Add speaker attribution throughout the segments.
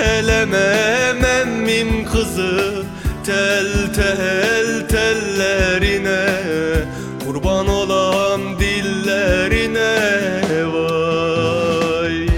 Speaker 1: gelemem emmim kızı, tel tel tellerine, kurban olam dillerine vay.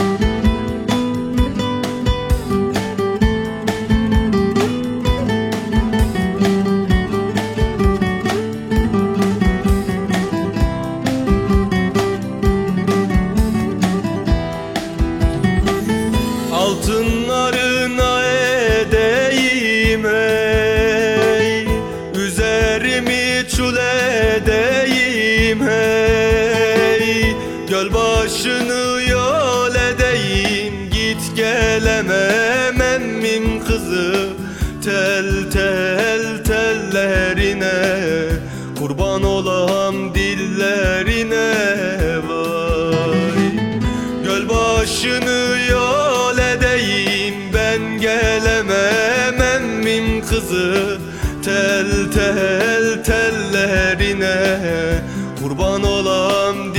Speaker 1: Altınlarına edeyim ey, üzerimi çul edeyim hey. Göl başını yol edeyim, git gelemem emmim kızı, tel tel tellerine, kurban olam dillerine vay. Göl başını yol edeyim, ben gelemem emmim kızı, tel tel tellerine, kurban olam